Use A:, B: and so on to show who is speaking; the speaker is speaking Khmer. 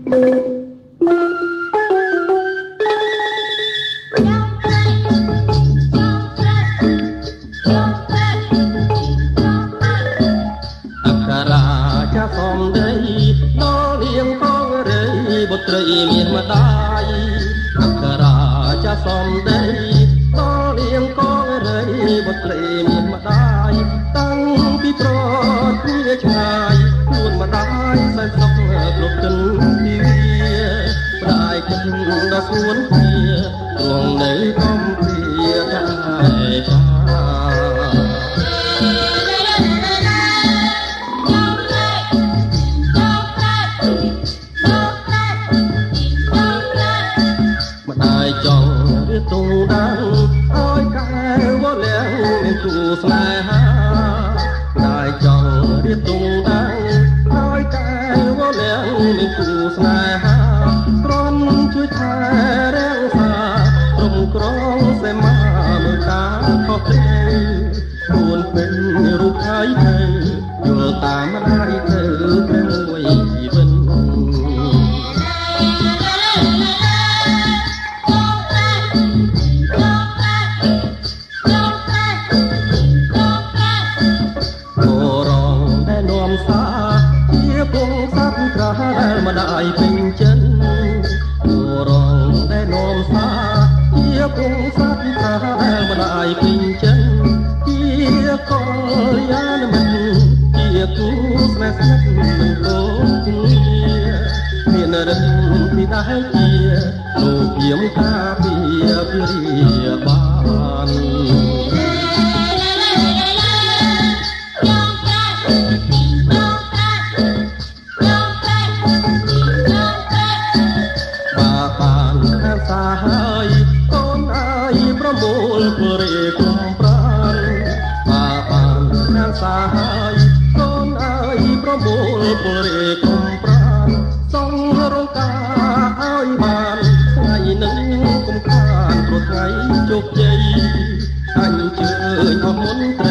A: ត្រីមានម្ដាយអក្សរាចាសំដីតលៀងកងរីបុត្រីមានម្ដាយតាំងពីប្រត់គ្នាឆ្ងាយខ្លួនម្ដាយសែនសុខលុបកិនពីវាផ្ដាយគិតដល់ស្រួនជាទ្រង់នៅកំពីដែរចាចង់រៀបទូដាំឲ្យកែវលាំមានគូស្នេហាได้ចង់រៀបទូដាំឲ្យកែវលាំមានគូស្នេហាត្រន់ជួយថែរាំងសាត្រំក្រងសេមាមើលការខុសត្រូវពួនពេញរូបហើយទៅយល់តាមម្ដាយទៅទាំងមួយជីវិតម្ដាយពេញចិនរងដែលនោមសាជាពងសត្វថាម្ដាយពេញចិនជាកល្យាណមិត្តជាគូស្នេហ៍ស្និទ្ធមិនគោគ្នាមានរិទ្ធពីដែរជាលោកយាមការពារវិរិយបានហើយកូនអើយប្រមូលព្រេគុំប្រានបានខាងសាហើយកូនអើយប្រមូលព្រេគុំប្រានសងរងការឲ្យបានថ្ងៃនឹងគុំខានព្រោះថ្ងៃជោគជ័យអញ្ជើញអស់មុន